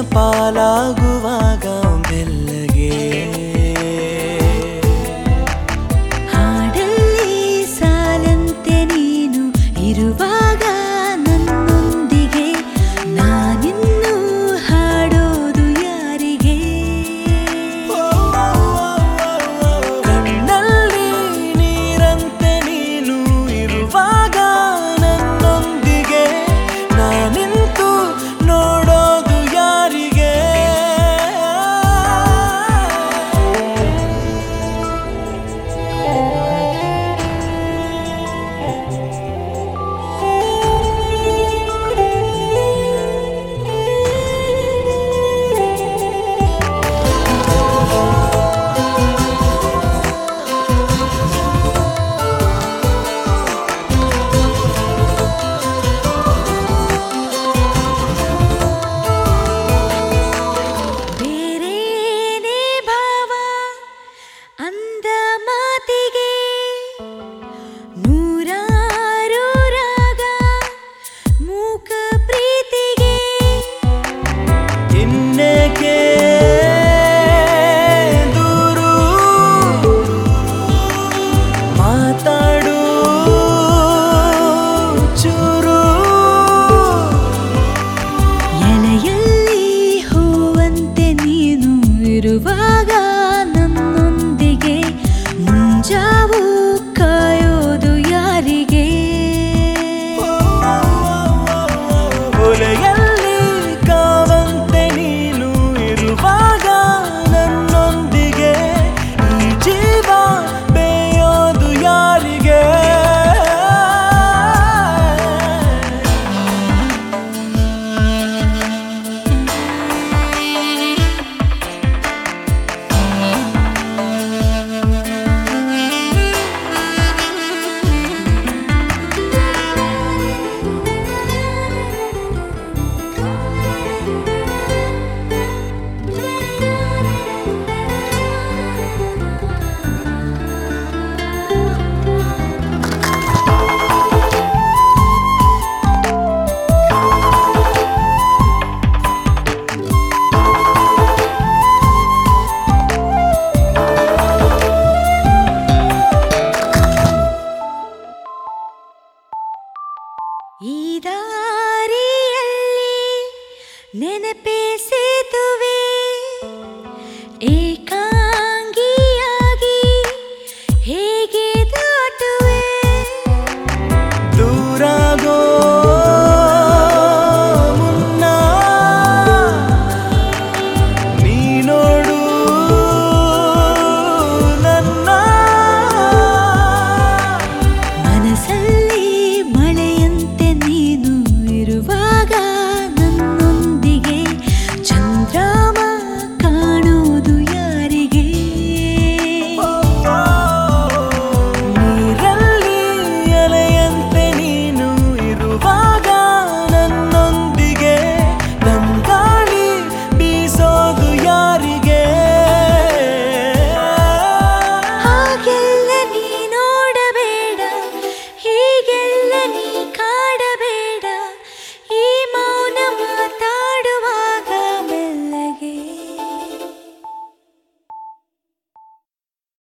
ಪಾಲಾಗುವಾಗ ಬೆಲ್ಲಗೆ ಹಾಡಲ್ಲಿ ಸಾಲಂತೆ ನೀನು ಇರುವಾಗ ನನ್ನೊಂದಿಗೆ ನಾನಿನ್ನು ಹಾಡೋದು ಯಾರಿಗೆ ಕಣ್ಣಲ್ಲಿ ನೀರಂತೆ ನೀನು ಇರುವಾಗ ನನ್ನೊಂದಿಗೆ ನಾನಿಂತು ನೋಡೋದು ಯಾರಿಗೆ ಬೇರೇನೇ ಭಾವ ಅಂದ ಮಾತಿಗೆ ನೂರಾರು ರಾಗ ಮೂಕ ಪ್ರೀತಿಗೆ ಇನ್ನೇಕೆ ದೂರು ಮಾತಾಡು ಚೂರು ಎಲೆಯಲ್ಲಿ ಹೂವಂತೆ ನೀನು ಇರುವಾಗ ನನ್ನೊಂದಿಗೆ ಮುಂಜಾವು ಕಾಯೋದು ಯಾರಿಗೆ ಒಲೆಯಲ್ಲಿ ಕಾವಂತೆ ನೀನು ಇರುವಾಗ ನನ್ನೊಂದಿಗೆ ಈ ಜೀವ ಬೇಯೋದು ಯಾರಿಗೆ ಈ ದಾರಿಯಲ್ಲಿ ನೆನಪೇ ಸೇತುವೆ ಏಕಾಂಗಿಯಾಗಿ ಹೇಗೆ ದಾಟುವೆ ದೂರಾಗೋ ಮುನ್ನ ನೀ ನೋಡು ನನ್ನ ಮನಸ್ಸಲ್ಲಿ ಮಳೆಯಂತೆ ನೀನು ಇರುವಾಗ ನನ್ನೊಂದಿಗೆ ಚಂದ್ರಮ ಕಾಣೋದು ಯಾರಿಗೆ ನೀರಲ್ಲಿ ಅಲೆಯಂತೆ ನೀನು ಇರುವಾಗ ನನ್ನೊಂದಿಗೆ ತಂಗಾಳಿ ಬೀಸೋದು ಯಾರಿಗೆ ಹಾಗೆಲ್ಲ ನೀ ನೋಡಬೇಡ ಹೀಗೆಲ್ಲ